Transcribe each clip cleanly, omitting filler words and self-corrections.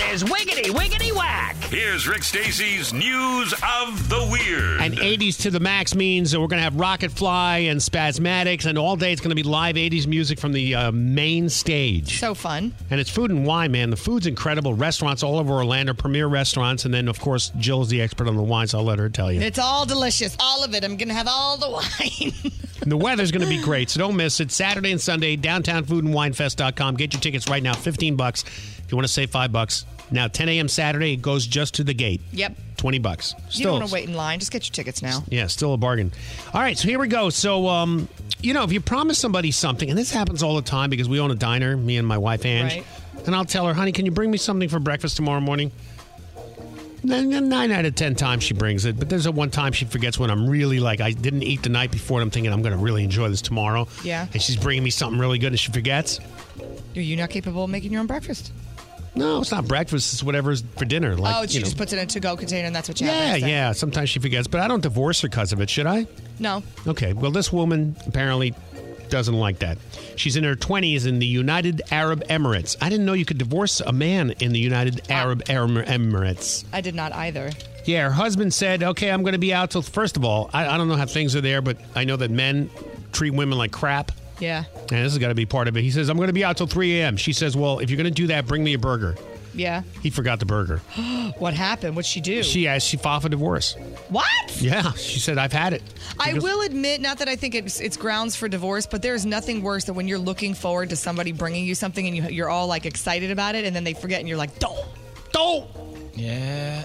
is Wiggity Wiggity Whack. Here's Rick Stacy's News of the Weird. And 80s to the max means that we're going to have Rocket Fly and Spasmatics, and all day it's going to be live 80s music from the main stage. So fun. And it's food and wine, man. The food's incredible. Restaurants all over Orlando, premier restaurants. And then, of course, Jill's the expert on the wine, so I'll let her tell you. It's all delicious. All of it. I'm going to have all the wine. And the weather's going to be great, so don't miss it. Saturday and Sunday, downtownfoodandwinefest.com. Get your tickets right now, $15. If you want to save $5. Now, 10 a.m. Saturday, it goes just to the gate. Yep. $20. You Still, don't want to wait in line. Just get your tickets now. yeah, still a bargain. All right, so here we go. So, if you promise somebody something, and this happens all the time because we own a diner, me and my wife, Ange, Right. and I'll tell her, honey, can you bring me something for breakfast tomorrow morning? 9 out of 10 times she brings it, but there's a one time she forgets when I'm really like, I didn't eat the night before, and I'm thinking I'm going to really enjoy this tomorrow. Yeah. And she's bringing me something really good, and she forgets. Are you not capable of making your own breakfast? No, it's not breakfast. It's whatever's for dinner. Like, She just puts it in a to-go container and that's what you have. Yeah, next time. yeah. Sometimes she forgets, but I don't divorce her because of it, should I? No. Okay, well, this woman apparently doesn't like that. She's in her 20s in the United Arab Emirates. I didn't know you could divorce a man in the United Arab Emirates. I did not either. Yeah, her husband said, okay, I'm going to be out till... First of all, I don't know how things are there, but I know that men treat women like crap. Yeah. And this has got to be part of it. He says, I'm going to be out till 3 a.m. She says, well, if you're going to do that, bring me a burger. Yeah. He forgot the burger. What happened? What'd she do? She filed for divorce. What? Yeah, she said, I've had it. I will admit, not that I think it's grounds for divorce, but there's nothing worse than when you're looking forward to somebody bringing you something and you're all like excited about it, and then they forget and you're like, don't. Yeah.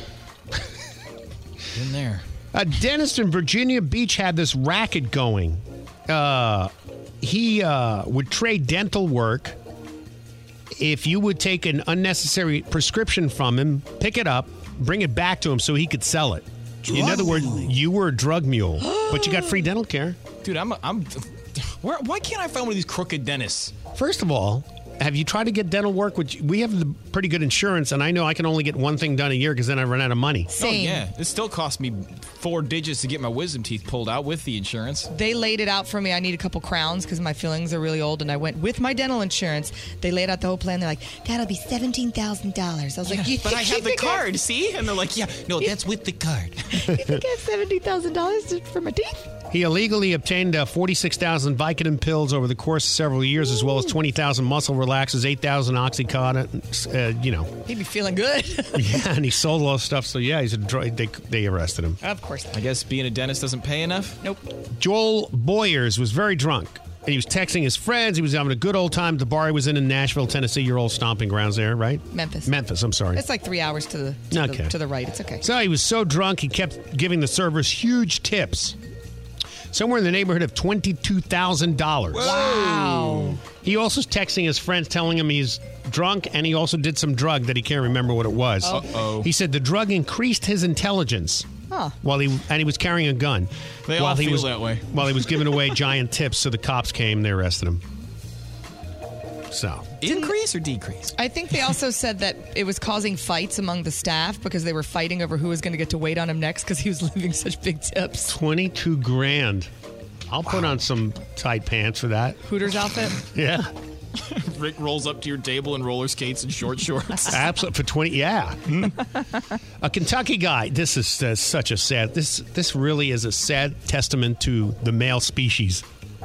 Been there. A dentist in Virginia Beach had this racket going. He would trade dental work if you would take an unnecessary prescription from him, pick it up, bring it back to him so he could sell it. In other words, you were a drug mule, but you got free dental care. Dude, why can't I find one of these crooked dentists? First of all, have you tried to get dental work? We have the pretty good insurance, and I know I can only get one thing done a year because then I run out of money. Same. Oh, yeah. It still cost me 4 digits to get my wisdom teeth pulled out with the insurance. They laid it out for me. I need a couple crowns because my fillings are really old, and I went with my dental insurance. They laid out the whole plan. They're like, that'll be $17,000. I was like, but I have the card, see? And they're like, yeah, no, that's with the card. You think I have $17,000 for my teeth? He illegally obtained 46,000 Vicodin pills over the course of several years, as well as 20,000 muscle relaxers, 8,000 Oxycontin. He'd be feeling good. Yeah, and he sold all this stuff. So, yeah, he's a drug. They arrested him. Of course. I guess being a dentist doesn't pay enough? Nope. Joel Boyers was very drunk, and he was texting his friends. He was having a good old time at the bar he was in Nashville, Tennessee, your old stomping grounds there, right? Memphis, I'm sorry. It's like 3 hours to the right. It's okay. So he was so drunk, he kept giving the servers huge tips. Somewhere in the neighborhood of $22,000. Wow. He also was texting his friends telling him he's drunk, and he also did some drug that he can't remember what it was. Uh-oh. He said the drug increased his intelligence. Huh. And he was carrying a gun. They all feel that way. While he was giving away giant tips, so the cops came, they arrested him. So. Increase or decrease? I think they also said that it was causing fights among the staff because they were fighting over who was going to get to wait on him next because he was leaving such big tips. $22,000. I'll put on some tight pants for that. Hooters outfit? Yeah. Rick rolls up to your table in roller skates and short shorts. Absolutely. For 20, yeah. A Kentucky guy. This is such a sad, this really is a sad testament to the male species.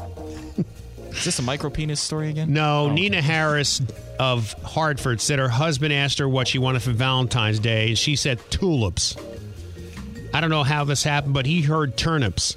Is this a micro penis story again? No, Nina Harris of Hartford said her husband asked her what she wanted for Valentine's Day, and she said tulips. I don't know how this happened, but he heard turnips.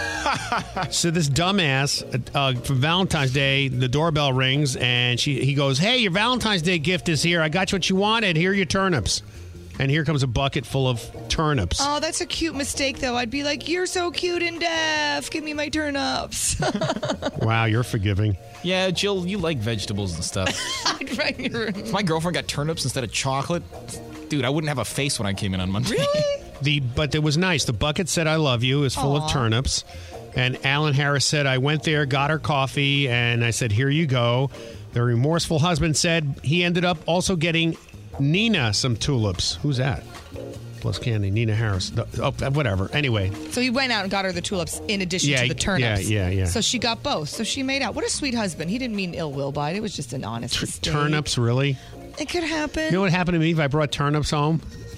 So this dumbass, for Valentine's Day, the doorbell rings, and he goes, hey, your Valentine's Day gift is here. I got you what you wanted. Here are your turnips. And here comes a bucket full of turnips. Oh, that's a cute mistake, though. I'd be like, you're so cute and deaf. Give me my turnips. Wow, you're forgiving. Yeah, Jill, you like vegetables and stuff. Right in your room. If my girlfriend got turnips instead of chocolate, dude, I wouldn't have a face when I came in on Monday. Really? But it was nice. The bucket said, I love you. It was full of turnips. And Alan Harris said, I went there, got her coffee, and I said, here you go. The remorseful husband said he ended up also getting Nina some tulips. Who's that? Plus Candy, Nina Harris. Whatever. Anyway. So he went out and got her the tulips in addition to the turnips. Yeah. So she got both. So she made out. What a sweet husband. He didn't mean ill will by it. It was just an honest mistake. Turnips, really? It could happen. You know what happened to me if I brought turnips home?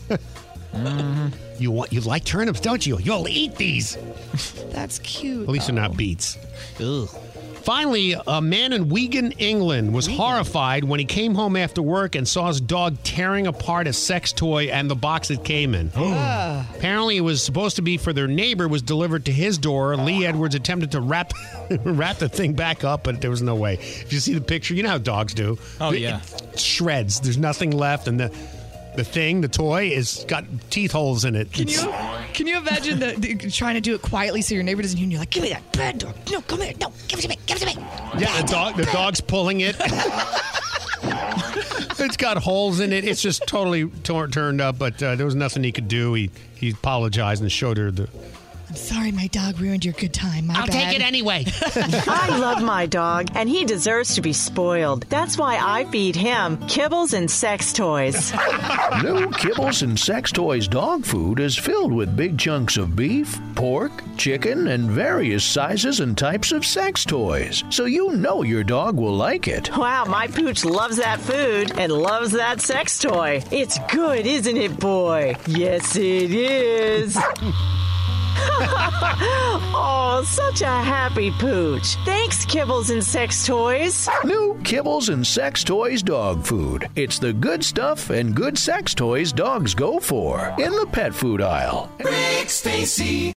You like turnips, don't you? You'll eat these. That's cute. At least they're not beets. Ugh. Finally, a man in Wigan, England was horrified when he came home after work and saw his dog tearing apart a sex toy and the box it came in. Apparently, it was supposed to be for their neighbor, was delivered to his door. Lee Edwards attempted to wrap the thing back up, but there was no way. If you see the picture, you know how dogs do. Oh, yeah. It shreds. There's nothing left, and the toy, is got teeth holes in it. Can you imagine trying to do it quietly so your neighbor doesn't hear you? You're like, give me that bad dog. No, come here. No, give it to me. Give it to me. Yeah, the dog's pulling it. It's got holes in it. It's just totally turned up, but there was nothing he could do. He apologized and showed her the... I'm sorry my dog ruined your good time. I'll take it anyway. I love my dog, and he deserves to be spoiled. That's why I feed him kibbles and sex toys. New Kibbles and Sex Toys dog food is filled with big chunks of beef, pork, chicken, and various sizes and types of sex toys. So you know your dog will like it. Wow, my pooch loves that food and loves that sex toy. It's good, isn't it, boy? Yes, it is. Oh, such a happy pooch. Thanks, Kibbles and Sex Toys. New Kibbles and Sex Toys dog food. It's the good stuff and good sex toys dogs go for in the pet food aisle. Rick Stacy.